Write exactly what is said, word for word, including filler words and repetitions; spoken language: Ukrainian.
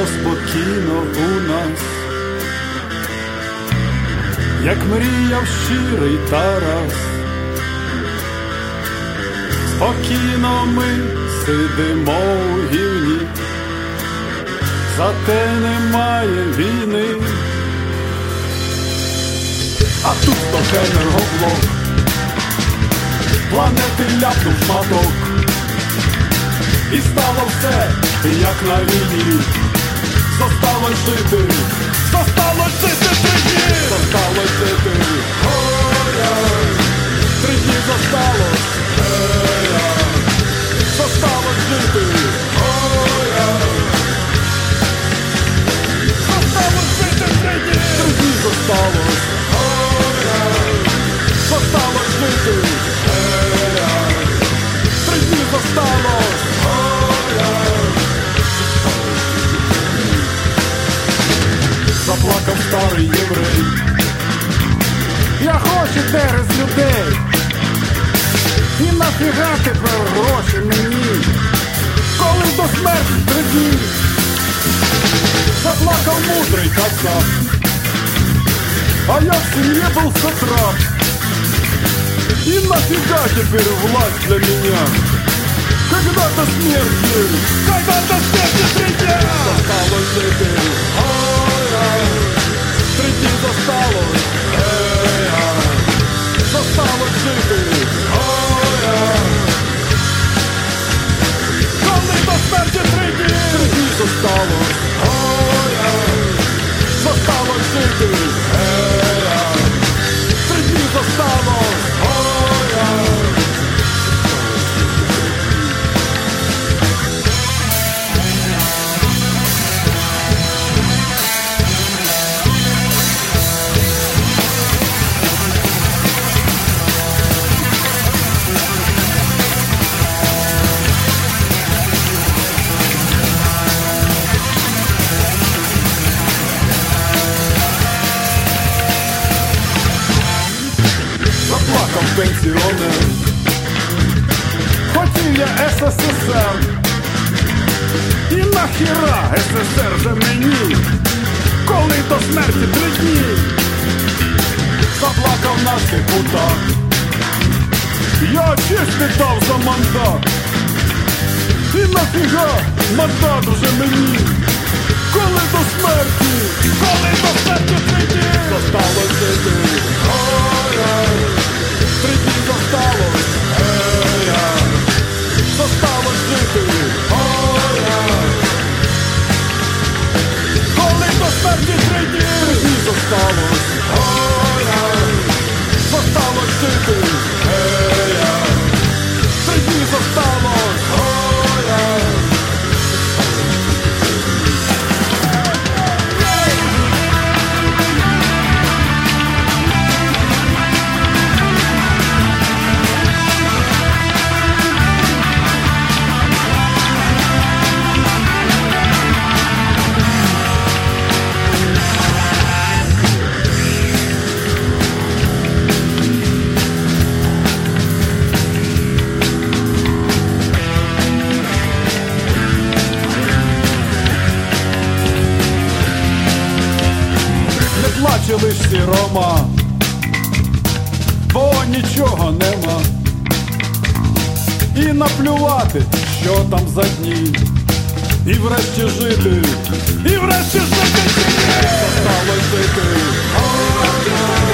спокійно у нас, як мріяв щирий Тарас. Спокійно ми сидимо у гівні, зате немає війни. А тут то енергоблок, планети ляпнув шматок, і стало все, як на війні. Зосталось жити, зосталось жити три дні, зосталось жити, ой-ой, три дні зосталось, ой-ой, зосталось жити, ой-ой, зосталось жити три дні, три дні зосталось, ой-ой, зосталось жити, ой-ой, три дні зосталось, ой-ой. Заплакав старий єврей, я хочу терез людей, і нафіга тепер гроші мені, коли до смерті три дні. Заплакав мудрий казак, а я в семье был сатрап, и нафига теперь власть для меня, когда до смерти, когда до смерти три дня. Зосталось жити, ой-ой, три дні зосталось, ой-ой, зосталось жити, ой-ой, коли до смерті три дні, три дні зосталось, ой-ой, зосталось жити, ой-ой, три дні зосталось, ой-ой. Заплакав пенсіонер, хотів я ес ес ес ер, і нахіра ес ес ер же мені, коли до смерті три дні. Заплакав наш депутат, я честь не дав за мандат, і нафіга мандат уже мені, коли до смерті, коли до смерті три дні. Зосталось жити, ой-ой, три дні зосталось, ой-ой, зосталось жити, ой-ой, коли до смерті три дні, три дні зосталось, ой-ой, зосталось жити, ой-ой, три дні зосталось, ой-ой. Плаче лиш сірома, бо нічого нема, і наплювати, що там за дні, і врешті жити, і врешті жити чи ні. Зосталось жити, ой-ой.